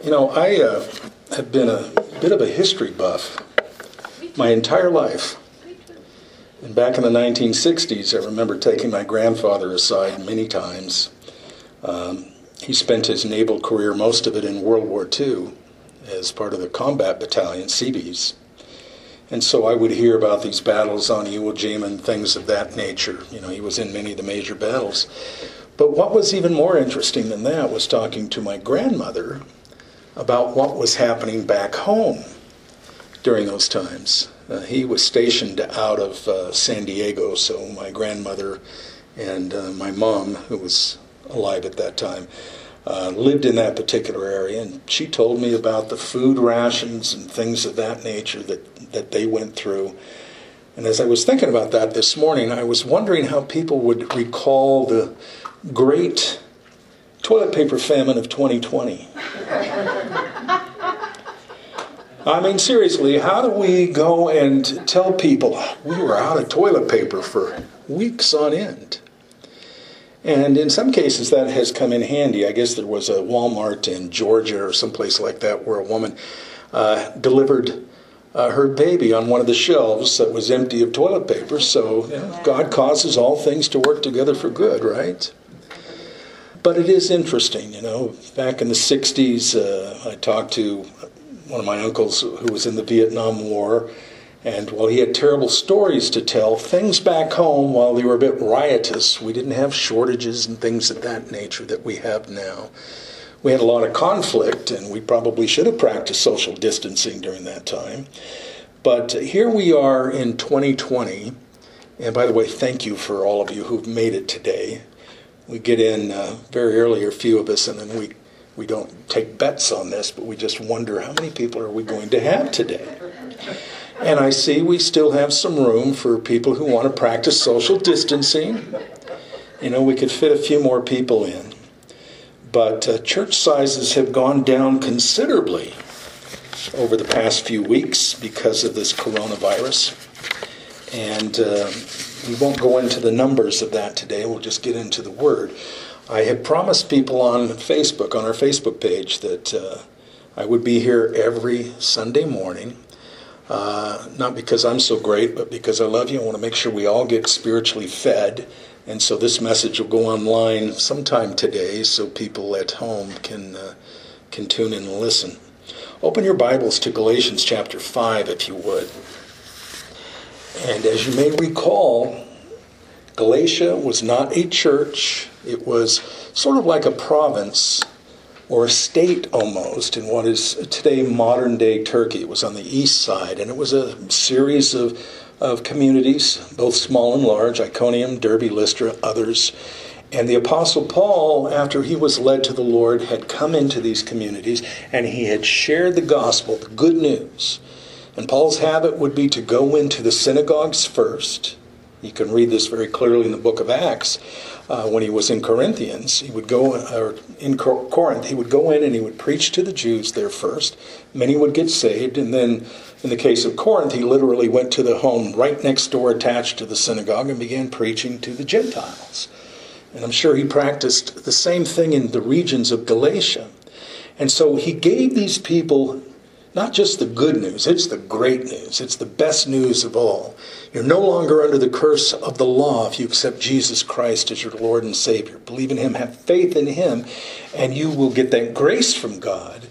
I have been a bit of a history buff my entire life. And back in the 1960s, I remember taking my grandfather aside many times. He spent his naval career, most of it in World War II, as part of the combat battalion, Seabees. And so I would hear about these battles on Iwo Jima and things of that nature. He was in many of the major battles. But what was even more interesting than that was talking to my grandmother about what was happening back home during those times. He was stationed out of San Diego, so my grandmother and my mom, who was alive at that time, lived in that particular area, and she told me about the food rations and things of that nature that they went through. And as I was thinking about that this morning, I was wondering how people would recall the great toilet paper famine of 2020. I mean, seriously, how do we go and tell people we were out of toilet paper for weeks on end? And in some cases that has come in handy. I guess there was a Walmart in Georgia or someplace like that where a woman delivered her baby on one of the shelves that was empty of toilet paper. So God causes all things to work together for good, right? But it is interesting, back in the 60s, I talked to one of my uncles who was in the Vietnam War, and while he had terrible stories to tell, things back home, while they were a bit riotous, we didn't have shortages and things of that nature that we have now. We had a lot of conflict, and we probably should have practiced social distancing during that time. But here we are in 2020, and by the way, thank you for all of you who've made it today. We get in very early, a few of us, and then we don't take bets on this, but we just wonder how many people are we going to have today. And I see we still have some room for people who want to practice social distancing. We could fit a few more people in. But church sizes have gone down considerably over the past few weeks because of this coronavirus. And we won't go into the numbers of that today. We'll just get into the Word. I had promised people on Facebook, on our Facebook page, that I would be here every Sunday morning. Not because I'm so great, but because I love you. I want to make sure we all get spiritually fed. And so this message will go online sometime today so people at home can tune in and listen. Open your Bibles to Galatians chapter 5, if you would. And as you may recall, Galatia was not a church. It was sort of like a province or a state almost in what is today modern-day Turkey. It was on the east side, and it was a series of communities, both small and large, Iconium, Derbe, Lystra, others. And the Apostle Paul, after he was led to the Lord, had come into these communities, and he had shared the gospel, the good news. And Paul's habit would be to go into the synagogues first. You can read this very clearly in the book of Acts. When he was in Corinthians, he would go, or in Corinth, he would go in and he would preach to the Jews there first. Many would get saved, and then in the case of Corinth, he literally went to the home right next door attached to the synagogue and began preaching to the Gentiles. And I'm sure he practiced the same thing in the regions of Galatia. And so he gave these people not just the good news, it's the great news. It's the best news of all. You're no longer under the curse of the law if you accept Jesus Christ as your Lord and Savior. Believe in Him, have faith in Him, and you will get that grace from God.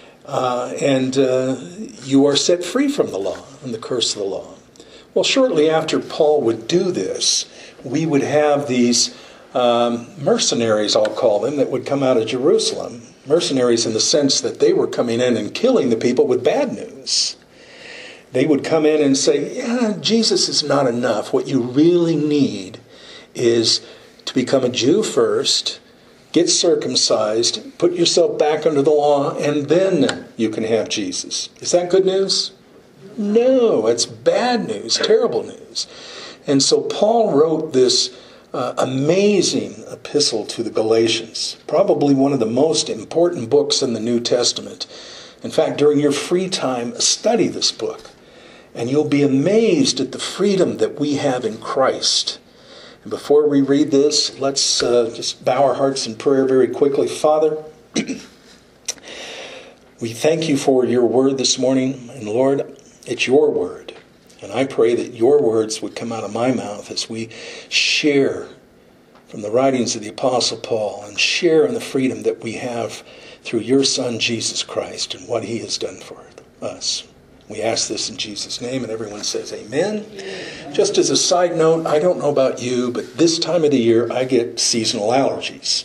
And you are set free from the law and the curse of the law. Well, shortly after Paul would do this, we would have these mercenaries, I'll call them, that would come out of Jerusalem. Mercenaries in the sense that they were coming in and killing the people with bad news. They would come in and say, Jesus is not enough. What you really need is to become a Jew first, get circumcised, put yourself back under the law, and then you can have Jesus. Is that good news? No, it's bad news, terrible news. And so Paul wrote this amazing epistle to the Galatians, probably one of the most important books in the New Testament. In fact, during your free time, study this book, and you'll be amazed at the freedom that we have in Christ. And before we read this, let's just bow our hearts in prayer very quickly. Father, We thank you for your word this morning. And Lord, it's your word. And I pray that your words would come out of my mouth as we share from the writings of the Apostle Paul and share in the freedom that we have through your Son, Jesus Christ, and what he has done for us. We ask this in Jesus' name, and everyone says amen. Just as a side note, I don't know about you, but this time of the year I get seasonal allergies.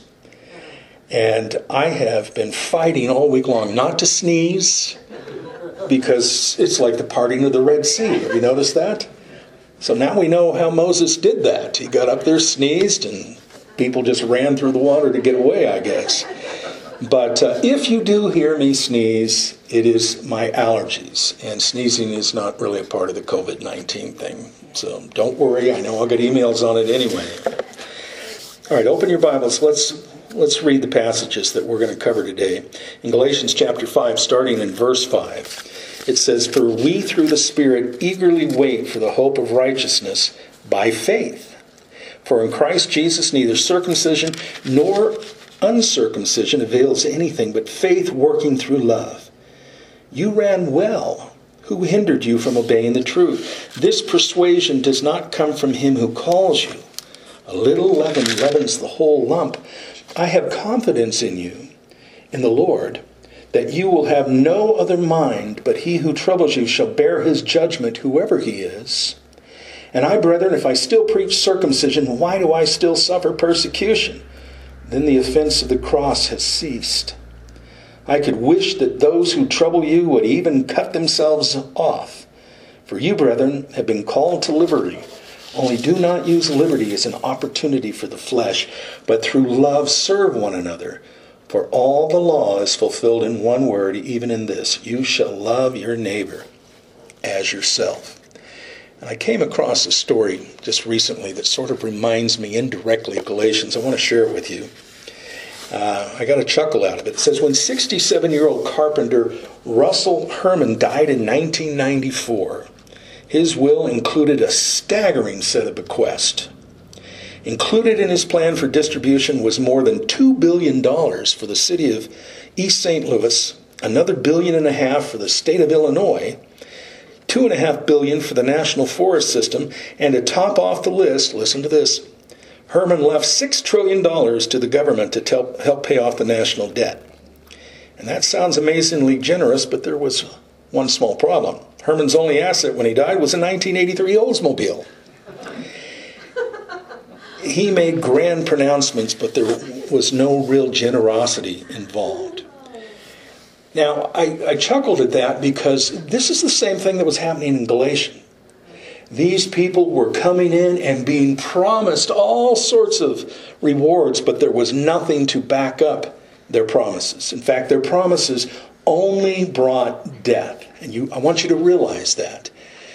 And I have been fighting all week long not to sneeze, because it's like the parting of the Red Sea. Have you noticed that? So now we know how Moses did that. He got up there, sneezed, and people just ran through the water to get away, I guess. But if you do hear me sneeze, it is my allergies. And sneezing is not really a part of the COVID-19 thing. So don't worry. I know I'll get emails on it anyway. All right, open your Bibles. Let's read the passages that we're going to cover today. In Galatians chapter 5, starting in verse 5, it says, "For we through the Spirit eagerly wait for the hope of righteousness by faith. For in Christ Jesus neither circumcision nor uncircumcision avails anything, but faith working through love. You ran well. Who hindered you from obeying the truth? This persuasion does not come from him who calls you. A little leaven leavens the whole lump. I have confidence in you, in the Lord, that you will have no other mind, but he who troubles you shall bear his judgment, whoever he is. And I, brethren, if I still preach circumcision, why do I still suffer persecution? Then the offense of the cross has ceased. I could wish that those who trouble you would even cut themselves off. For you, brethren, have been called to liberty. Only do not use liberty as an opportunity for the flesh, but through love serve one another. For all the law is fulfilled in one word, even in this: you shall love your neighbor as yourself." And I came across a story just recently that sort of reminds me indirectly of Galatians. I want to share it with you. I got a chuckle out of it. It says, when 67-year-old carpenter Russell Herman died in 1994, his will included a staggering set of bequests. Included in his plan for distribution was more than $2 billion for the city of East St. Louis, another $1.5 billion for the state of Illinois, $2.5 billion for the National Forest System, and to top off the list, listen to this, Herman left $6 trillion to the government to help pay off the national debt. And that sounds amazingly generous, but there was one small problem. Herman's only asset when he died was a 1983 Oldsmobile. He made grand pronouncements, but there was no real generosity involved. Now, I chuckled at that because this is the same thing that was happening in Galatians. These people were coming in and being promised all sorts of rewards, but there was nothing to back up their promises. In fact, their promises only brought death. And I want you to realize that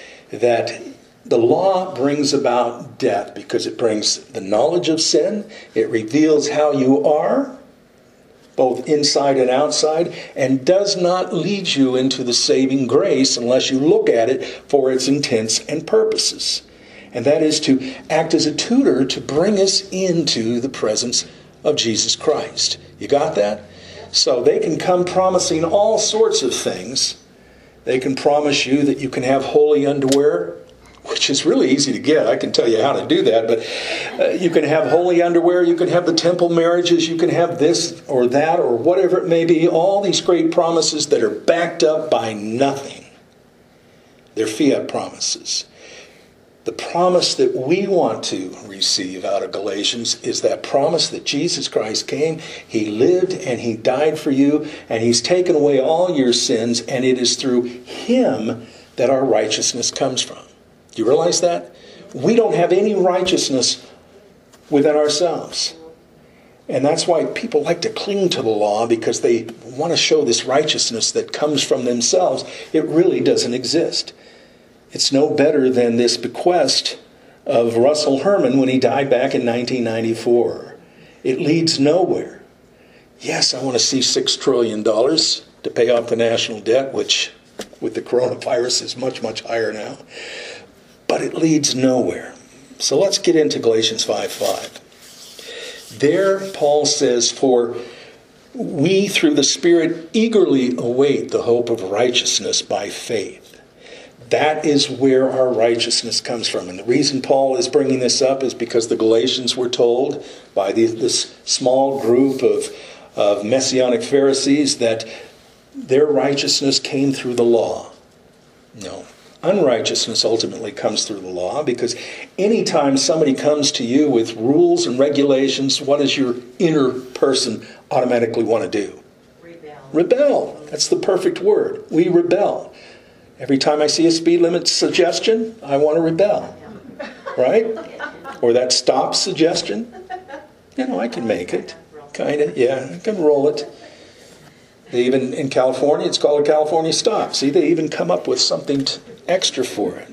the law brings about death because it brings the knowledge of sin. It reveals how you are, both inside and outside, and does not lead you into the saving grace unless you look at it for its intents and purposes. And that is to act as a tutor to bring us into the presence of Jesus Christ. You got that? So they can come promising all sorts of things. They can promise you that you can have holy underwear, which is really easy to get. I can tell you how to do that. But you can have holy underwear. You can have the temple marriages. You can have this or that or whatever it may be. All these great promises that are backed up by nothing. They're fiat promises. The promise that we want to receive out of Galatians is that promise that Jesus Christ came, he lived, and he died for you, and he's taken away all your sins, and it is through him that our righteousness comes from. Do you realize that? We don't have any righteousness within ourselves. And that's why people like to cling to the law, because they want to show this righteousness that comes from themselves. It really doesn't exist. It's no better than this bequest of Russell Herman when he died back in 1994. It leads nowhere. Yes, I want to see $6 trillion to pay off the national debt, which with the coronavirus is much, much higher now. But it leads nowhere. So let's get into Galatians 5:5. There, Paul says, for We, through the Spirit, eagerly await the hope of righteousness by faith. That is where our righteousness comes from. And the reason Paul is bringing this up is because the Galatians were told by this small group of Messianic Pharisees that their righteousness came through the law. No. Unrighteousness ultimately comes through the law, because anytime somebody comes to you with rules and regulations, what does your inner person automatically want to do? Rebel. That's the perfect word. We rebel. Every time I see a speed limit suggestion, I want to rebel. Right? Or that stop suggestion. I can make it. Kind of, yeah, I can roll it. They even, in California, it's called a California stop. See, they even come up with something extra for it.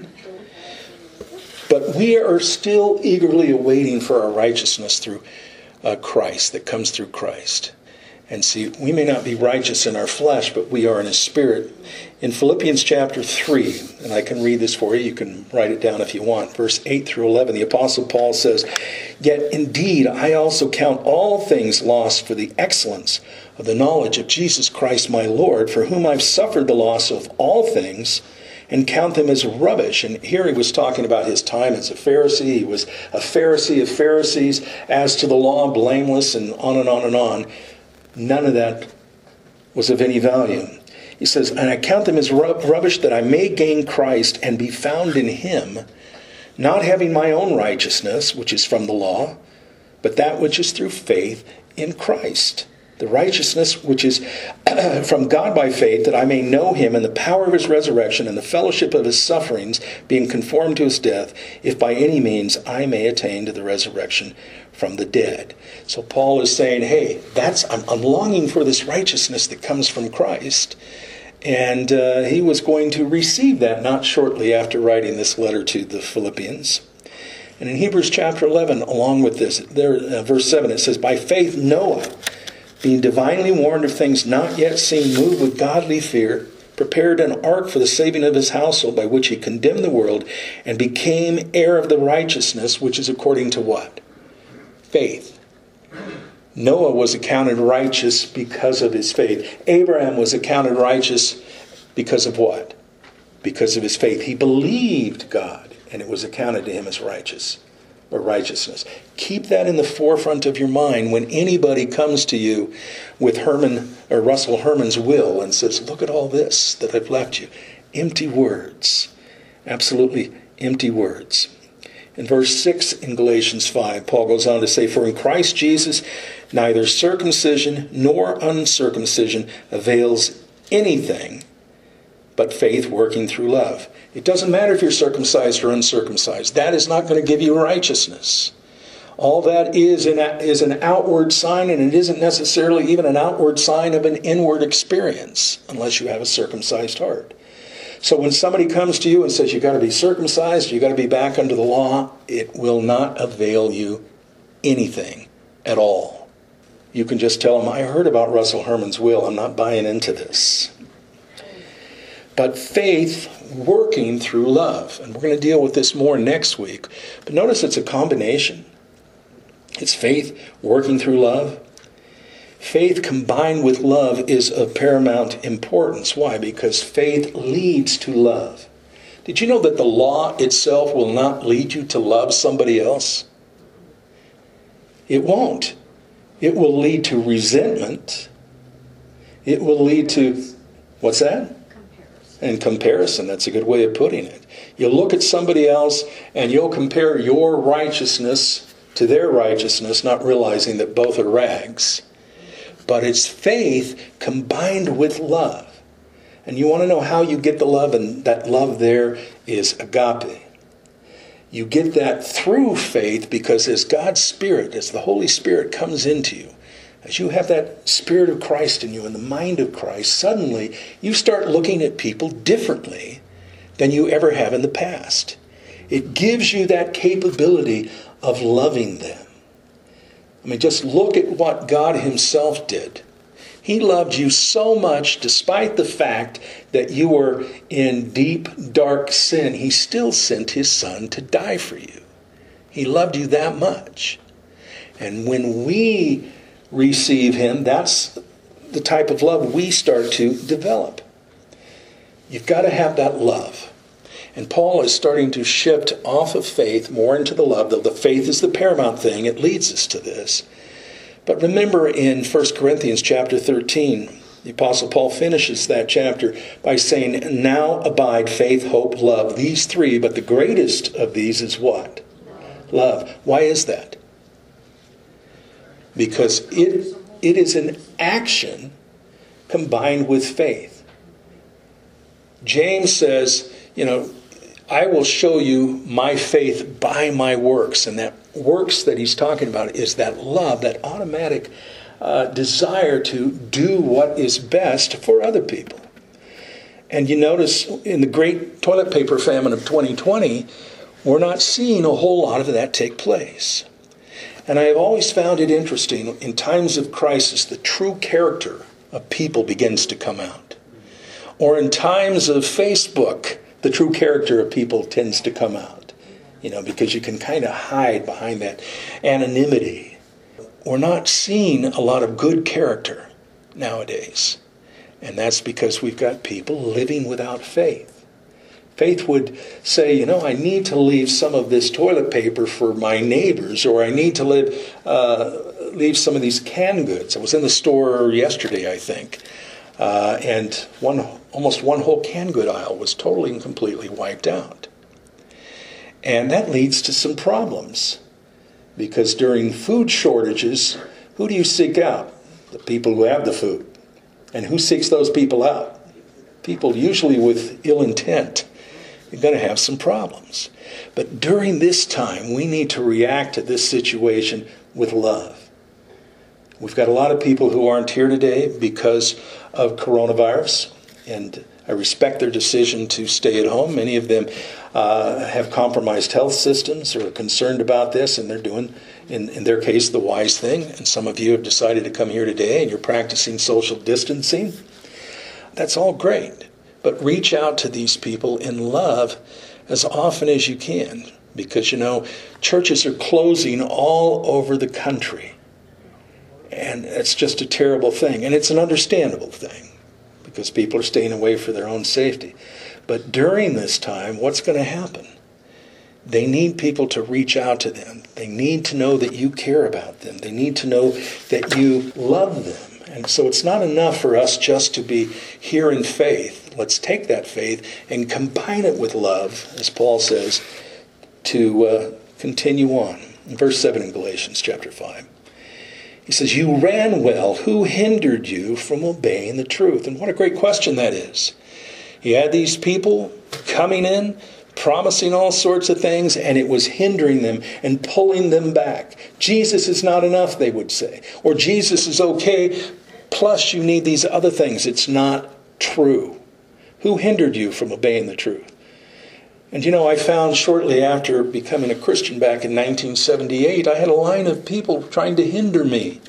But we are still eagerly awaiting for our righteousness through Christ, that comes through Christ. And see, we may not be righteous in our flesh, but we are in His Spirit. In Philippians chapter 3, and I can read this for you, you can write it down if you want, verse 8 through 11, the Apostle Paul says, "Yet indeed I also count all things lost for the excellence of the knowledge of Jesus Christ my Lord, for whom I've suffered the loss of all things, and count them as rubbish." And here he was talking about his time as a Pharisee. He was a Pharisee of Pharisees, as to the law, blameless, and on and on and on. None of that was of any value. He says, "And I count them as rubbish, that I may gain Christ and be found in Him, not having my own righteousness, which is from the law, but that which is through faith in Christ. The righteousness which is from God by faith, that I may know Him and the power of His resurrection and the fellowship of His sufferings, being conformed to His death, if by any means I may attain to the resurrection from the dead." So Paul is saying, hey, I'm longing for this righteousness that comes from Christ. And he was going to receive that not shortly after writing this letter to the Philippians. And in Hebrews chapter 11, along with this, verse 7, it says, "By faith Noah, being divinely warned of things not yet seen, moved with godly fear, prepared an ark for the saving of his household, by which he condemned the world and became heir of the righteousness, which is according to" what? Faith. Noah was accounted righteous because of his faith. Abraham was accounted righteous because of what? Because of his faith. He believed God, and it was accounted to him as righteous. Or righteousness. Keep that in the forefront of your mind when anybody comes to you with Russell Herman's will and says, "Look at all this that I've left you." Empty words. Absolutely empty words. In verse 6 in Galatians 5, Paul goes on to say, "For in Christ Jesus neither circumcision nor uncircumcision avails anything, but faith working through love." It doesn't matter if you're circumcised or uncircumcised. That is not going to give you righteousness. All that is an outward sign, and it isn't necessarily even an outward sign of an inward experience, unless you have a circumcised heart. So when somebody comes to you and says, "You've got to be circumcised, you've got to be back under the law," it will not avail you anything at all. You can just tell them, "I heard about Russell Herman's will. I'm not buying into this." But faith working through love. And we're going to deal with this more next week. But notice it's a combination. It's faith working through love. Faith combined with love is of paramount importance. Why? Because faith leads to love. Did you know that the law itself will not lead you to love somebody else? It won't. It will lead to resentment. It will lead to, what's that? And comparison. That's a good way of putting it. You'll look at somebody else and you'll compare your righteousness to their righteousness, not realizing that both are rags. But it's faith combined with love. And you want to know how you get the love, and that love there is agape. You get that through faith, because as God's Spirit, as the Holy Spirit comes into you, as you have that Spirit of Christ in you and the mind of Christ, suddenly you start looking at people differently than you ever have in the past. It gives you that capability of loving them. I mean, just look at what God Himself did. He loved you so much, despite the fact that you were in deep, dark sin. He still sent His Son to die for you. He loved you that much. And when we receive Him, that's the type of love we start to develop. You've got to have that love. And Paul is starting to shift off of faith more into the love, though the faith is the paramount thing. It leads us to this. But remember in 1 Corinthians chapter 13, the Apostle Paul finishes that chapter by saying, now abide faith, hope, love, these three, but the greatest of these is what? Love. Why is that? Because it is an action combined with faith. James says, I will show you my faith by my works. And that works that he's talking about is that love, that automatic desire to do what is best for other people. And you notice in the great toilet paper famine of 2020, we're not seeing a whole lot of that take place. And I have always found it interesting, in times of crisis, the true character of people begins to come out. Or in times of Facebook, the true character of people tends to come out. Because you can kind of hide behind that anonymity. We're not seeing a lot of good character nowadays. And that's because we've got people living without faith. Faith would say, I need to leave some of this toilet paper for my neighbors, or I need to leave some of these canned goods. I was in the store yesterday, I think, and almost one whole canned good aisle was totally and completely wiped out. And that leads to some problems, because during food shortages, who do you seek out? The people who have the food. And who seeks those people out? People usually with ill intent. You're going to have some problems. But during this time, we need to react to this situation with love. We've got a lot of people who aren't here today because of coronavirus, and I respect their decision to stay at home. Many of them have compromised health systems or are concerned about this, and they're doing, in their case, the wise thing. And some of you have decided to come here today, and you're practicing social distancing. That's all great. But reach out to these people in love as often as you can. Because, churches are closing all over the country. And it's just a terrible thing. And it's an understandable thing, because people are staying away for their own safety. But during this time, what's going to happen? They need people to reach out to them. They need to know that you care about them. They need to know that you love them. And so it's not enough for us just to be here in faith. Let's take that faith and combine it with love, as Paul says, to continue on. In verse 7 in Galatians chapter 5. He says, you ran well. Who hindered you from obeying the truth? And what a great question that is. He had these people coming in, promising all sorts of things, and it was hindering them and pulling them back. Jesus is not enough, they would say. Or Jesus is okay, plus you need these other things. It's not true. Who hindered you from obeying the truth? And I found shortly after becoming a Christian back in 1978, I had a line of people trying to hinder me.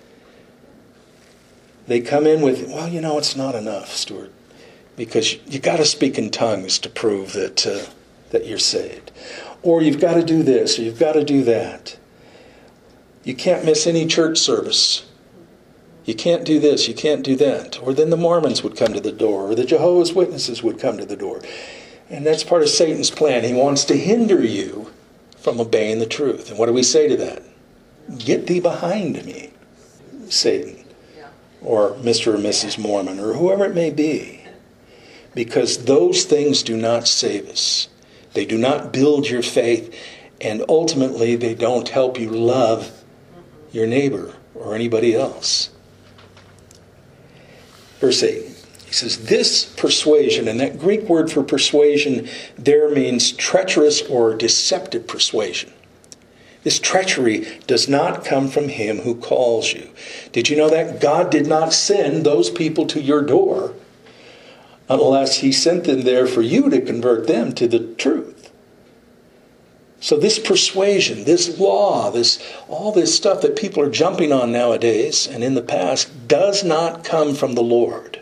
They come in with, it's not enough, Stuart, because you got to speak in tongues to prove that you're saved. Or you've got to do this, or you've got to do that. You can't miss any church service. You can't do this, you can't do that. Or then the Mormons would come to the door, or the Jehovah's Witnesses would come to the door. And that's part of Satan's plan. He wants to hinder you from obeying the truth. And what do we say to that? Get thee behind me, Satan. Or Mr. or Mrs. Mormon, or whoever it may be. Because those things do not save us. They do not build your faith, and ultimately they don't help you love your neighbor or anybody else. Verse 8, he says, this persuasion, and that Greek word for persuasion there means treacherous or deceptive persuasion. This treachery does not come from him who calls you. Did you know that? God did not send those people to your door unless he sent them there for you to convert them to the truth. So this persuasion, this law, all this stuff that people are jumping on nowadays and in the past does not come from the Lord.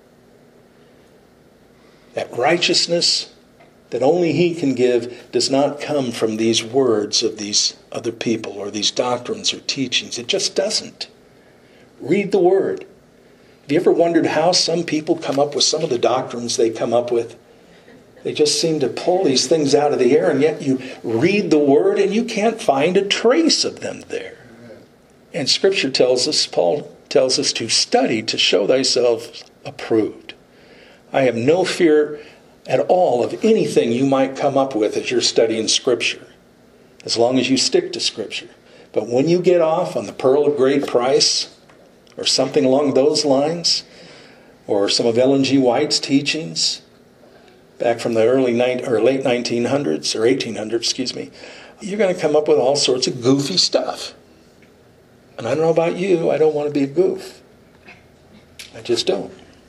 That righteousness that only he can give does not come from these words of these other people or these doctrines or teachings. It just doesn't. Read the word. Have you ever wondered how some people come up with some of the doctrines they come up with? They just seem to pull these things out of the air, and yet you read the Word and you can't find a trace of them there. And Scripture tells us, Paul tells us to study to show thyself approved. I have no fear at all of anything you might come up with as you're studying Scripture, as long as you stick to Scripture. But when you get off on the pearl of great price, or something along those lines, or some of Ellen G. White's teachings, back from the late 1900s, or 1800s, you're going to come up with all sorts of goofy stuff. And I don't know about you, I don't want to be a goof. I just don't.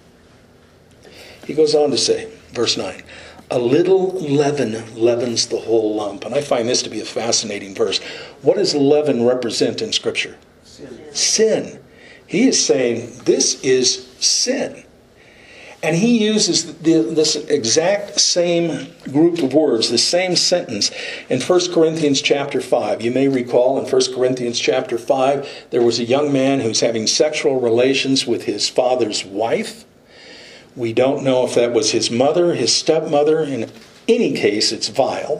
He goes on to say, verse 9, a little leaven leavens the whole lump. And I find this to be a fascinating verse. What does leaven represent in Scripture? Sin. He is saying this is sin. And he uses this exact same group of words, the same sentence in 1 Corinthians chapter 5. You may recall in 1 Corinthians chapter 5, there was a young man who's having sexual relations with his father's wife. We don't know if that was his mother, his stepmother. In any case, it's vile.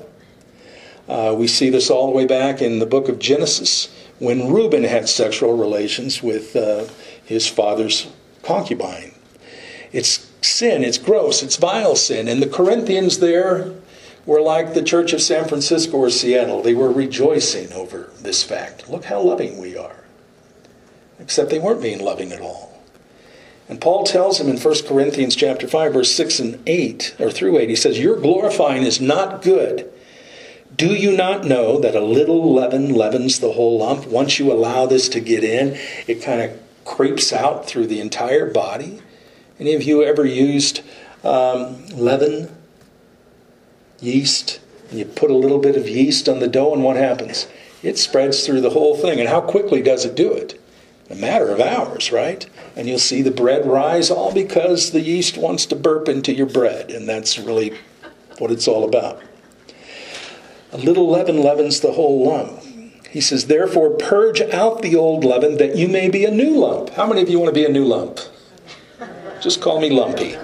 We see this all the way back in the book of Genesis when Reuben had sexual relations with his father's concubine. It's sin, it's gross, it's vile sin. And the Corinthians there were like the church of San Francisco or Seattle. They were rejoicing over this fact. Look how loving we are. Except they weren't being loving at all. And Paul tells him in 1 Corinthians chapter 5, verse 6 and 8, or through 8, he says, your glorifying is not good. Do you not know that a little leaven leavens the whole lump? Once you allow this to get in, it kind of creeps out through the entire body. Any of you ever used leaven, yeast? And you put a little bit of yeast on the dough, and what happens? It spreads through the whole thing. And how quickly does it do it? A matter of hours, right? And you'll see the bread rise, all because the yeast wants to burp into your bread. And that's really what it's all about. A little leaven leavens the whole lump. He says, therefore purge out the old leaven that you may be a new lump. How many of you want to be a new lump? Just call me lumpy.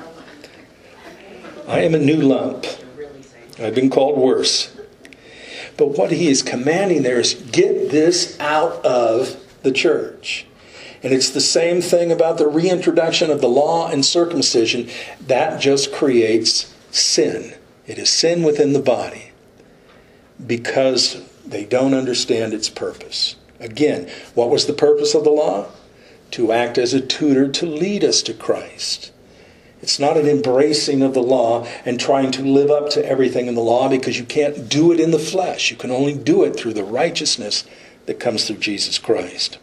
I am a new lump. I've been called worse. But what he is commanding there is get this out of the church. And it's the same thing about the reintroduction of the law and circumcision. That just creates sin. It is sin within the body because they don't understand its purpose. Again, what was the purpose of the law? To act as a tutor to lead us to Christ. It's not an embracing of the law and trying to live up to everything in the law, because you can't do it in the flesh. You can only do it through the righteousness that comes through Jesus Christ.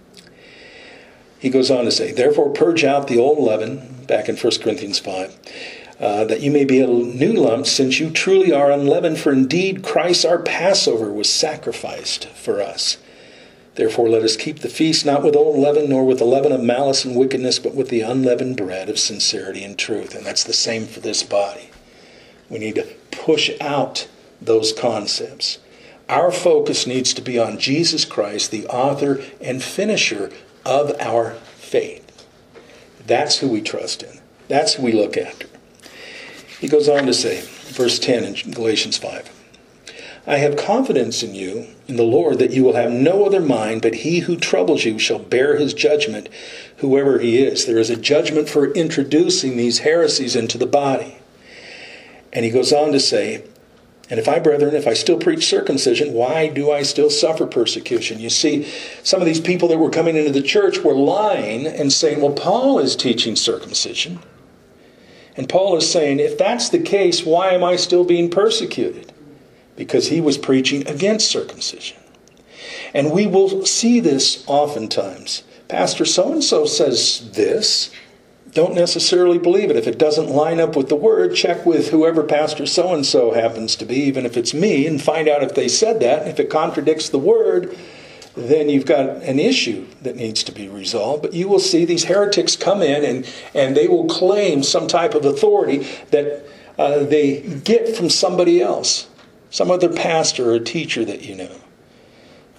He goes on to say, therefore purge out the old leaven, back in 1 Corinthians 5, that you may be a new lump, since you truly are unleavened. For indeed Christ our Passover was sacrificed for us. Therefore let us keep the feast not with old leaven, nor with the leaven of malice and wickedness, but with the unleavened bread of sincerity and truth. And that's the same for this body. We need to push out those concepts. Our focus needs to be on Jesus Christ, the author and finisher of our faith. That's who we trust in. That's who we look after. He goes on to say, verse 10 in Galatians 5, I have confidence in you, in the Lord, that you will have no other mind, but he who troubles you shall bear his judgment, whoever he is. There is a judgment for introducing these heresies into the body. And he goes on to say, and if I, brethren, if I still preach circumcision, why do I still suffer persecution? You see, some of these people that were coming into the church were lying and saying, well, Paul is teaching circumcision. And Paul is saying, if that's the case, why am I still being persecuted? Because he was preaching against circumcision. And we will see this oftentimes. Pastor so-and-so says this. Don't necessarily believe it. If it doesn't line up with the word, check with whoever Pastor so-and-so happens to be, even if it's me, and find out if they said that. If it contradicts the word, then you've got an issue that needs to be resolved. But you will see these heretics come in and they will claim some type of authority that they get from somebody else, some other pastor or teacher that you know.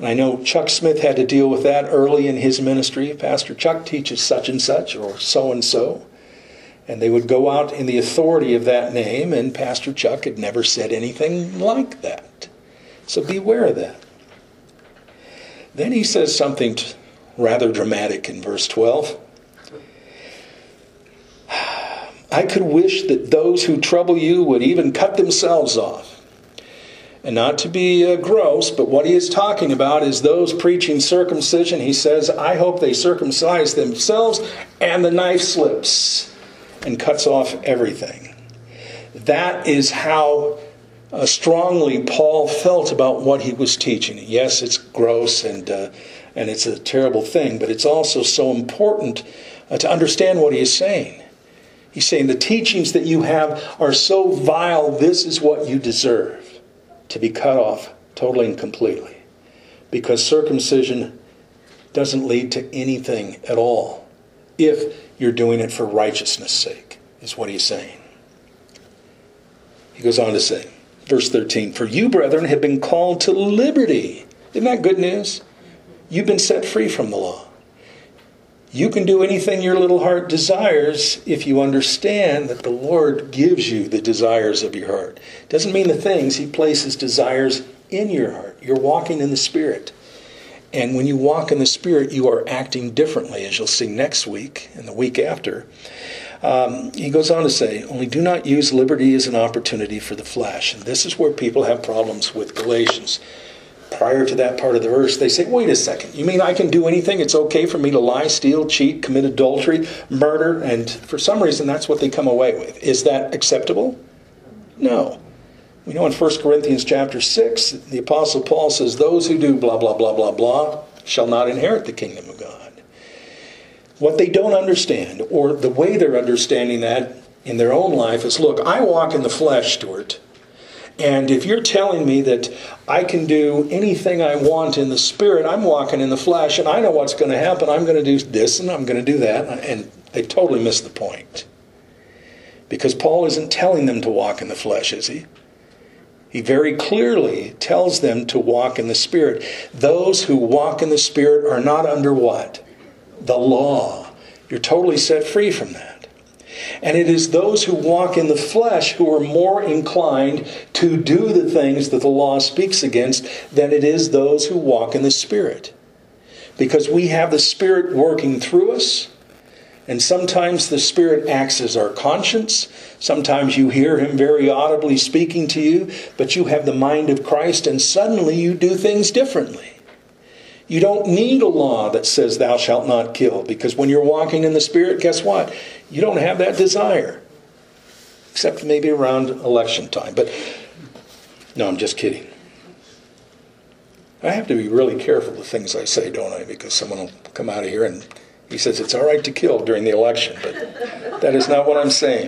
And I know Chuck Smith had to deal with that early in his ministry. Pastor Chuck teaches such and such or so and so. And they would go out in the authority of that name, and Pastor Chuck had never said anything like that. So beware of that. Then he says something rather dramatic in verse 12. I could wish that those who trouble you would even cut themselves off. And not to be gross, but what he is talking about is those preaching circumcision. He says, I hope they circumcise themselves and the knife slips and cuts off everything. That is how strongly Paul felt about what he was teaching. Yes, it's gross and it's a terrible thing, but it's also so important to understand what he is saying. He's saying the teachings that you have are so vile, this is what you deserve. To be cut off totally and completely. Because circumcision doesn't lead to anything at all if you're doing it for righteousness' sake, is what he's saying. He goes on to say, verse 13, for you, brethren, have been called to liberty. Isn't that good news? You've been set free from the law. You can do anything your little heart desires if you understand that the Lord gives you the desires of your heart. Doesn't mean the things. He places desires in your heart. You're walking in the Spirit. And when you walk in the Spirit, you are acting differently, as you'll see next week and the week after. He goes on to say, only do not use liberty as an opportunity for the flesh. And this is where people have problems with Galatians. Prior to that part of the verse, they say, wait a second, you mean I can do anything? It's okay for me to lie, steal, cheat, commit adultery, murder, and for some reason that's what they come away with. Is that acceptable? No. We know in 1 Corinthians chapter 6, the Apostle Paul says, those who do blah, blah, blah, blah, blah, shall not inherit the kingdom of God. What they don't understand, or the way they're understanding that in their own life is, look, I walk in the flesh, Stuart. And if you're telling me that I can do anything I want in the Spirit, I'm walking in the flesh, and I know what's going to happen. I'm going to do this, and I'm going to do that. And they totally miss the point. Because Paul isn't telling them to walk in the flesh, is he? He very clearly tells them to walk in the Spirit. Those who walk in the Spirit are not under what? The law. You're totally set free from that. And it is those who walk in the flesh who are more inclined to do the things that the law speaks against than it is those who walk in the Spirit. Because we have the Spirit working through us, and sometimes the Spirit acts as our conscience. Sometimes you hear Him very audibly speaking to you, but you have the mind of Christ, and suddenly you do things differently. You don't need a law that says thou shalt not kill, because when you're walking in the Spirit, guess what? You don't have that desire. Except maybe around election time. But no, I'm just kidding. I have to be really careful the things I say, don't I? Because someone will come out of here and he says it's all right to kill during the election. But that is not what I'm saying.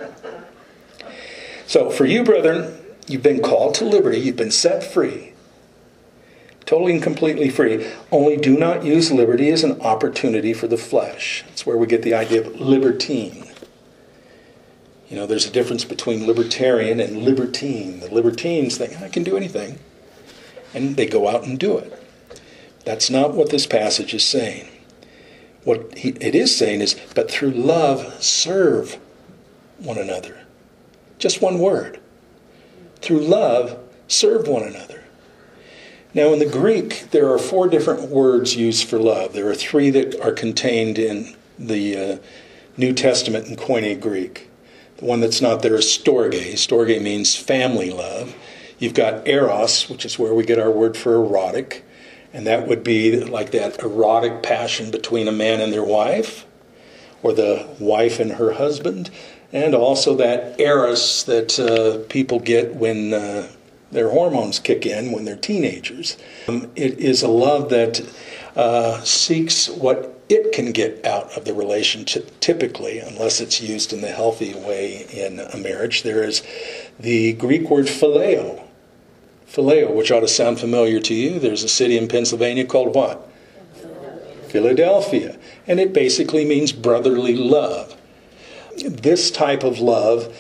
So for you, brethren, you've been called to liberty. You've been set free. Totally and completely free. Only do not use liberty as an opportunity for the flesh. That's where we get the idea of libertine. You know, there's a difference between libertarian and libertine. The libertines think, I can do anything. And they go out and do it. That's not what this passage is saying. What it is saying is, but through love, serve one another. Just one word. Through love, serve one another. Now, in the Greek, there are 4 different words used for love. There are 3 that are contained in the New Testament in Koine Greek. The one that's not there is storge. Storge means family love. You've got eros, which is where we get our word for erotic. And that would be like that erotic passion between a man and their wife, or the wife and her husband. And also that eros that people get when their hormones kick in when they're teenagers. It is a love that seeks what it can get out of the relationship, typically, unless it's used in the healthy way in a marriage. There is the Greek word phileo. Phileo, which ought to sound familiar to you. There's a city in Pennsylvania called what? Philadelphia. And it basically means brotherly love. This type of love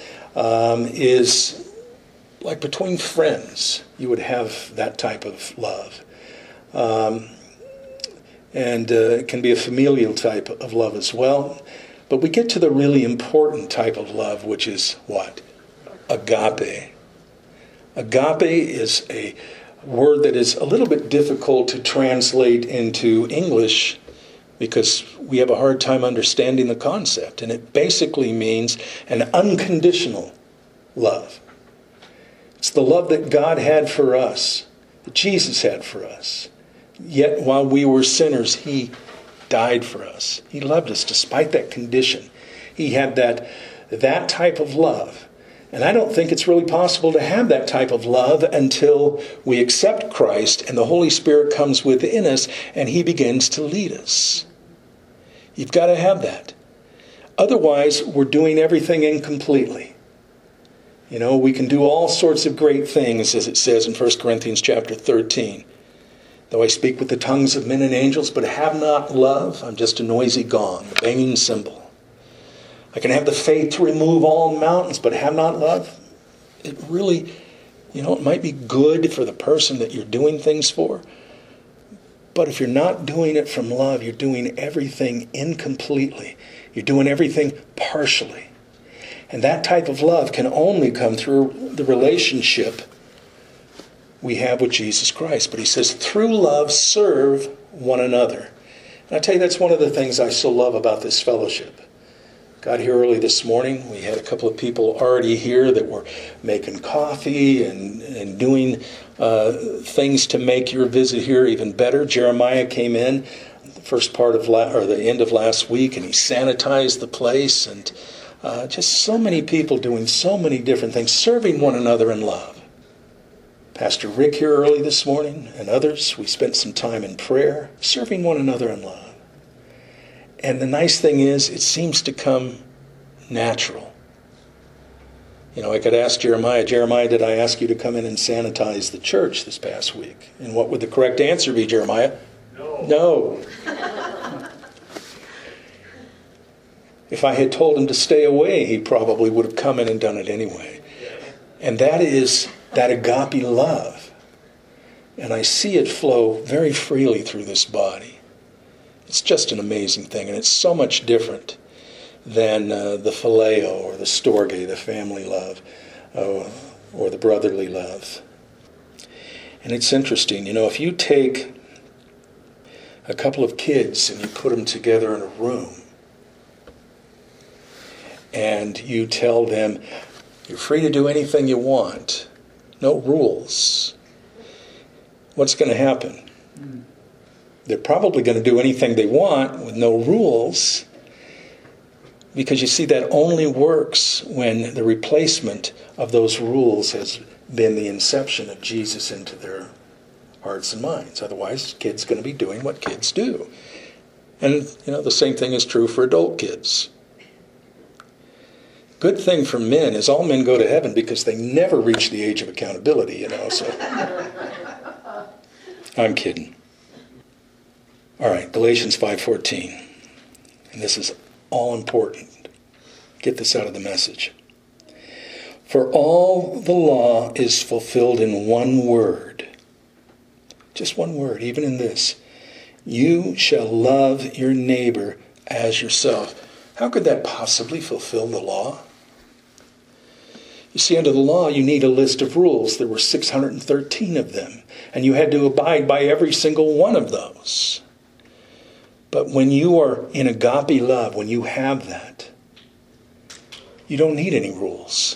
is like between friends. You would have that type of love. And it can be a familial type of love as well. But we get to the really important type of love, which is what? Agape. Agape is a word that is a little bit difficult to translate into English because we have a hard time understanding the concept. And it basically means an unconditional love. It's the love that God had for us, that Jesus had for us. Yet while we were sinners, He died for us. He loved us despite that condition. He had that type of love. And I don't think it's really possible to have that type of love until we accept Christ and the Holy Spirit comes within us and He begins to lead us. You've got to have that. Otherwise, we're doing everything incompletely. You know, we can do all sorts of great things, as it says in 1 Corinthians chapter 13. Though I speak with the tongues of men and angels, but have not love, I'm just a noisy gong, a banging cymbal. I can have the faith to remove all mountains, but have not love. It really, it might be good for the person that you're doing things for. But if you're not doing it from love, you're doing everything incompletely. You're doing everything partially. And that type of love can only come through the relationship we have with Jesus Christ. But He says, through love, serve one another. And I tell you, that's one of the things I so love about this fellowship. Got here early this morning. We had a couple of people already here that were making coffee and doing things to make your visit here even better. Jeremiah came in the first part of the end of last week, and he sanitized the place, and just so many people doing so many different things, serving one another in love. Pastor Rick here early this morning and others, we spent some time in prayer, serving one another in love. And the nice thing is, it seems to come natural. I could ask Jeremiah, did I ask you to come in and sanitize the church this past week? And what would the correct answer be, Jeremiah? No. If I had told him to stay away, he probably would have come in and done it anyway. And that is that agape love. And I see it flow very freely through this body. It's just an amazing thing, and it's so much different than the phileo or the storge, the family love, or the brotherly love. And it's interesting, if you take a couple of kids and you put them together in a room, and you tell them, you're free to do anything you want, no rules, what's going to happen? They're probably going to do anything they want with no rules, because you see, that only works when the replacement of those rules has been the inception of Jesus into their hearts and minds. Otherwise, kids are going to be doing what kids do. And, the same thing is true for adult kids. Good thing for men is all men go to heaven because they never reach the age of accountability, so. I'm kidding. All right, Galatians 5:14. And this is all important. Get this out of the message. For all the law is fulfilled in one word. Just one word, even in this. You shall love your neighbor as yourself. How could that possibly fulfill the law? You see, under the law, you need a list of rules. There were 613 of them, and you had to abide by every single one of those. But when you are in agape love, when you have that, you don't need any rules.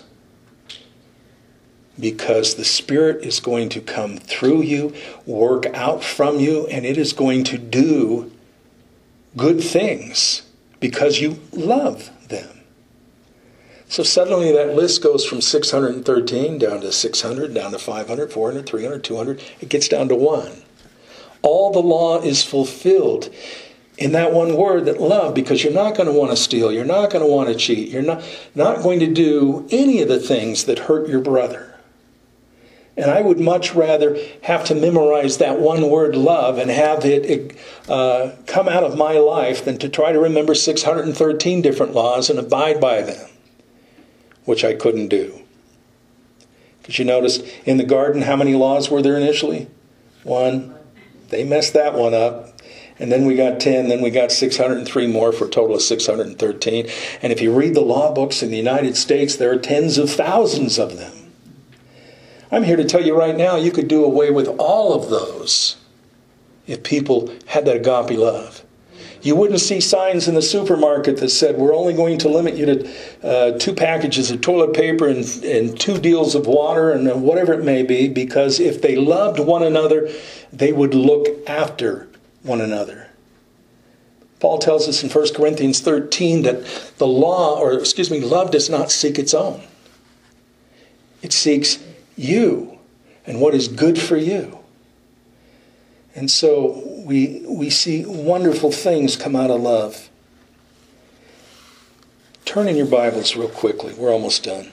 Because the Spirit is going to come through you, work out from you, and it is going to do good things because you love them. So suddenly that list goes from 613 down to 600, down to 500, 400, 300, 200. It gets down to one. All the law is fulfilled in that one word, that love, because you're not going to want to steal. You're not going to want to cheat. You're not going to do any of the things that hurt your brother. And I would much rather have to memorize that one word, love, and have it come out of my life than to try to remember 613 different laws and abide by them, which I couldn't do. Because you notice, in the garden, how many laws were there initially? 1, They messed that one up. And then we got 10, then we got 603 more for a total of 613. And if you read the law books in the United States, there are tens of thousands of them. I'm here to tell you right now, you could do away with all of those if people had that agape love. You wouldn't see signs in the supermarket that said, we're only going to limit you to 2 packages of toilet paper and 2 deals of water and whatever it may be, because if they loved one another, they would look after one another. Paul tells us in 1 Corinthians 13 that love does not seek its own. It seeks you and what is good for you. And so we see wonderful things come out of love. Turn in your Bibles real quickly. We're almost done.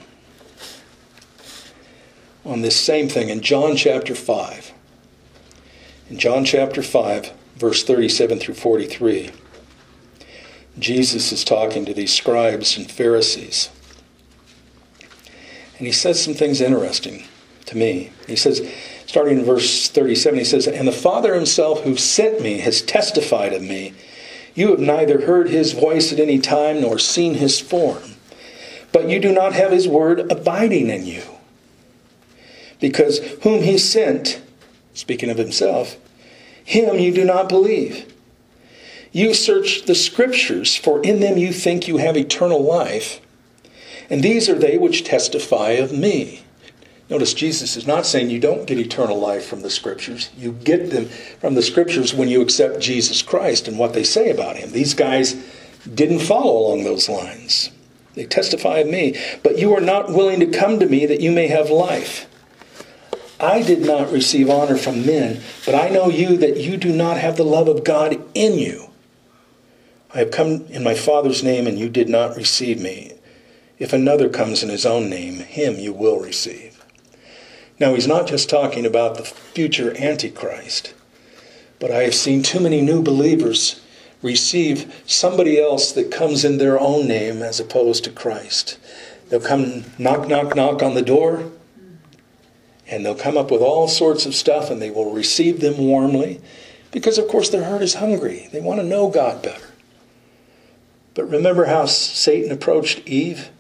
On this same thing in John chapter 5. In John chapter 5, verse 37 through 43, Jesus is talking to these scribes and Pharisees. And he says some things interesting to me. He says, starting in verse 37, he says, "And the Father himself who sent me has testified of me. You have neither heard his voice at any time nor seen his form. But you do not have his word abiding in you. Because whom he sent," speaking of himself, "him you do not believe. You search the Scriptures, for in them you think you have eternal life. And these are they which testify of me." Notice Jesus is not saying you don't get eternal life from the Scriptures. You get them from the Scriptures when you accept Jesus Christ and what they say about him. These guys didn't follow along those lines. They testify of me. "But you are not willing to come to me that you may have life. I did not receive honor from men, but I know you that you do not have the love of God in you. I have come in my Father's name, and you did not receive me. If another comes in his own name, him you will receive." Now, he's not just talking about the future Antichrist, but I have seen too many new believers receive somebody else that comes in their own name as opposed to Christ. They'll come knock, knock, knock on the door, and they'll come up with all sorts of stuff, and they will receive them warmly because, of course, their heart is hungry. They want to know God better. But remember how Satan approached Eve?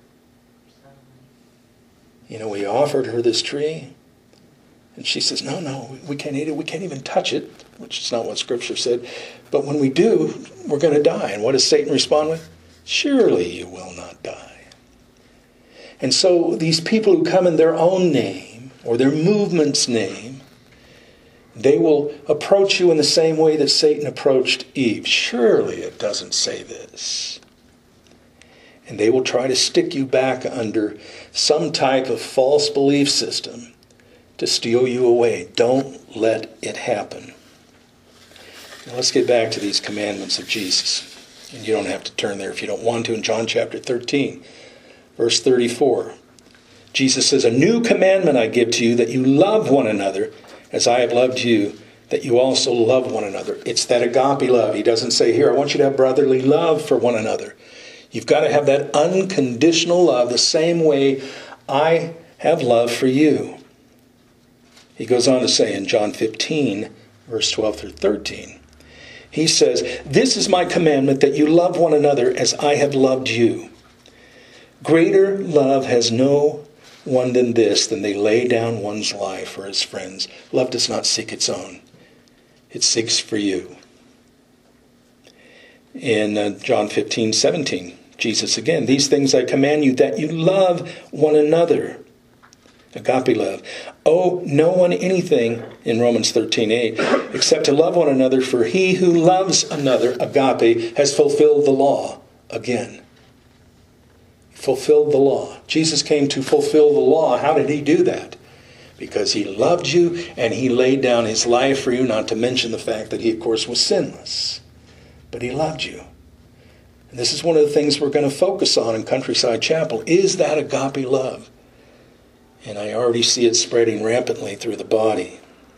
We offered her this tree, and she says, no, we can't eat it. We can't even touch it, which is not what Scripture said. But when we do, we're going to die. And what does Satan respond with? "Surely you will not die." And so these people who come in their own name, or their movement's name, they will approach you in the same way that Satan approached Eve. "Surely it doesn't say this." And they will try to stick you back under some type of false belief system to steal you away. Don't let it happen. Now let's get back to these commandments of Jesus. And you don't have to turn there if you don't want to. In John chapter 13, verse 34, Jesus says, "A new commandment I give to you, that you love one another as I have loved you, that you also love one another." It's that agape love. He doesn't say, "Here, I want you to have brotherly love for one another." You've got to have that unconditional love the same way I have love for you. He goes on to say in John 15, verse 12 through 13, he says, "This is my commandment, that you love one another as I have loved you. Greater love has no one than this, than they lay down one's life for his friends." Love does not seek its own. It seeks for you. In John 15, 17, Jesus again, "These things I command you, that you love one another." Agape love. "Owe no one anything," in Romans 13:8, "except to love one another, for he who loves another," agape, "has fulfilled the law." Again, fulfilled the law. Jesus came to fulfill the law. How did he do that? Because he loved you and he laid down his life for you, not to mention the fact that he, of course, was sinless. But he loved you. And this is one of the things we're going to focus on in Countryside Chapel, is that agape love. And I already see it spreading rampantly through the body.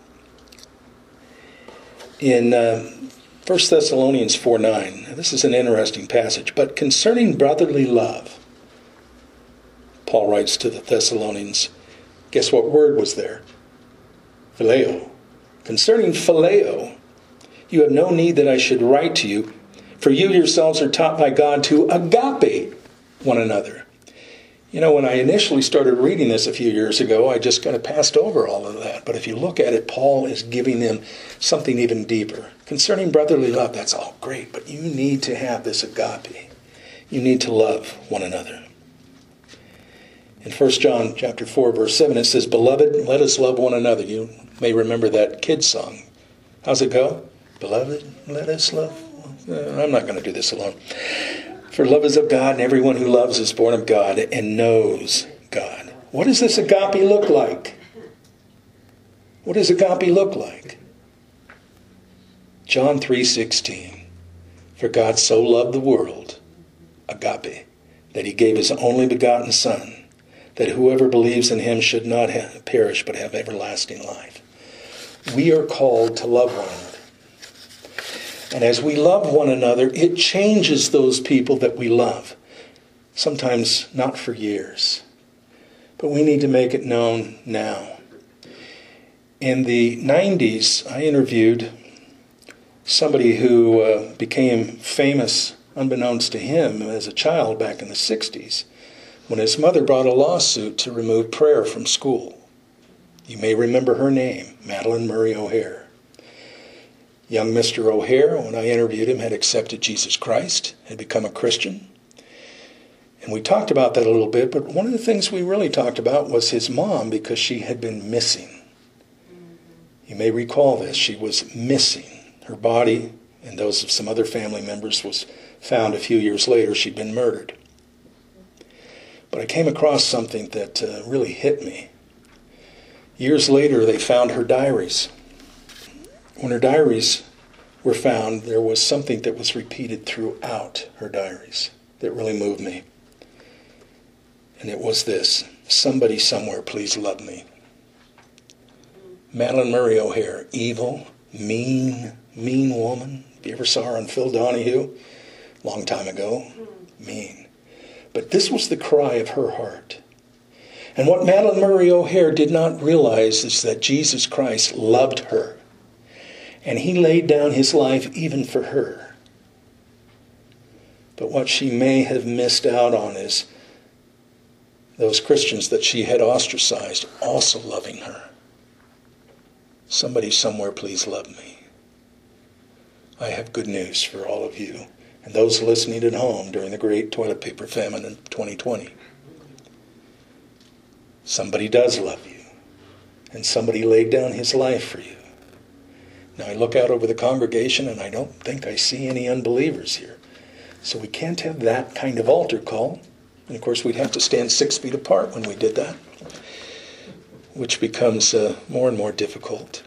In 1 Thessalonians 4:9, this is an interesting passage, "But concerning brotherly love," Paul writes to the Thessalonians, guess what word was there? Phileo. Concerning phileo, you have no need that I should write to you, for you yourselves are taught by God to agape one another. You know, when I initially started reading this a few years ago, I just kind of passed over all of that. But if you look at it, Paul is giving them something even deeper. Concerning brotherly love, that's all great, but you need to have this agape. You need to love one another. In 1 John chapter 4, verse 7, it says, Beloved, let us love one another. You may remember that kid's song. How's it go? Beloved, let us love. I'm not going to do this alone. For love is of God, and everyone who loves is born of God and knows God. What does this agape look like? What does agape look like? John 3:16. For God so loved the world, agape, that he gave his only begotten Son, that whoever believes in him should not perish but have everlasting life. We are called to love one another. And as we love one another, it changes those people that we love. Sometimes not for years. But we need to make it known now. In the 90s, I interviewed somebody who became famous, unbeknownst to him, as a child back in the 60s, when his mother brought a lawsuit to remove prayer from school. You may remember her name, Madalyn Murray O'Hair. Young Mr. O'Hair, when I interviewed him, had accepted Jesus Christ, had become a Christian. And we talked about that a little bit, but one of the things we really talked about was his mom, because she had been missing. You may recall this. She was missing. Her body, and those of some other family members, was found a few years later. She'd been murdered. But I came across something that really hit me. Years later, they found her diaries. When her diaries were found, there was something that was repeated throughout her diaries that really moved me. And it was this: somebody somewhere, please love me. Madalyn Murray O'Hair, evil, mean woman. If you ever saw her on Phil Donahue, long time ago, mean. But this was the cry of her heart. And what Madalyn Murray O'Hair did not realize is that Jesus Christ loved her. And he laid down his life even for her. But what she may have missed out on is those Christians that she had ostracized also loving her. Somebody somewhere, please love me. I have good news for all of you and those listening at home during the great toilet paper famine in 2020. Somebody does love you, and somebody laid down his life for you. Now I look out over the congregation and I don't think I see any unbelievers here. So we can't have that kind of altar call. And of course we'd have to stand 6 feet apart when we did that, which becomes more and more difficult.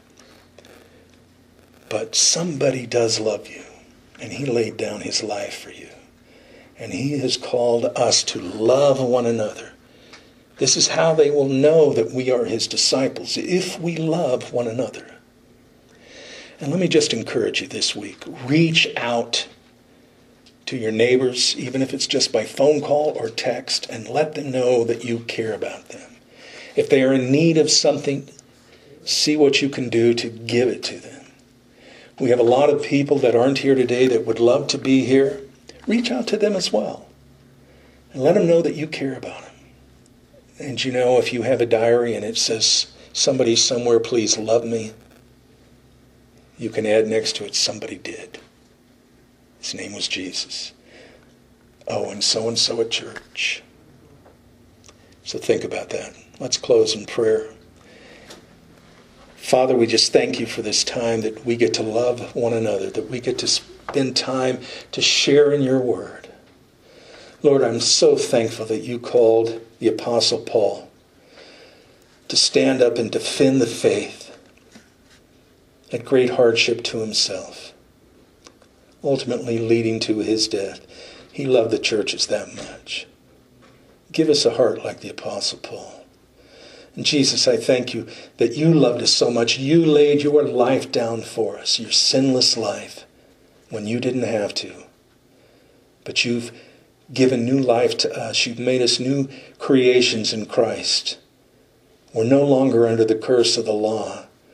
But somebody does love you, and he laid down his life for you. And he has called us to love one another. This is how they will know that we are his disciples, if we love one another. And let me just encourage you this week. Reach out to your neighbors, even if it's just by phone call or text, and let them know that you care about them. If they are in need of something, see what you can do to give it to them. We have a lot of people that aren't here today that would love to be here. Reach out to them as well. And let them know that you care about them. And you know, if you have a diary and it says, somebody somewhere, please love me, you can add next to it, somebody did. His name was Jesus. Oh, and so at church. So think about that. Let's close in prayer. Father, we just thank you for this time that we get to love one another, that we get to spend time to share in your word. Lord, I'm so thankful that you called the Apostle Paul to stand up and defend the faith at great hardship to himself, ultimately leading to his death. He loved the churches that much. Give us a heart like the Apostle Paul. And Jesus, I thank you that you loved us so much. You laid your life down for us, your sinless life, when you didn't have to. But you've given new life to us. You've made us new creations in Christ. We're no longer under the curse of the law,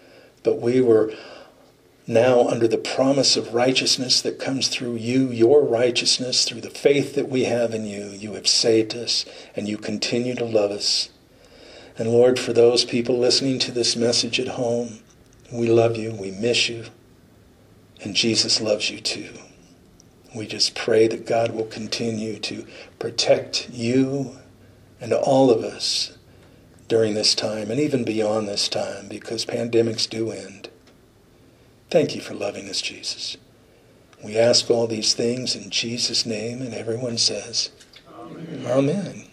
but we were now under the promise of righteousness that comes through you, your righteousness, through the faith that we have in you. You have saved us, and you continue to love us. And Lord, for those people listening to this message at home, we love you, we miss you, and Jesus loves you too. We just pray that God will continue to protect you and all of us during this time, and even beyond this time, because pandemics do end. Thank you for loving us, Jesus. We ask all these things in Jesus' name, and everyone says, Amen. Amen.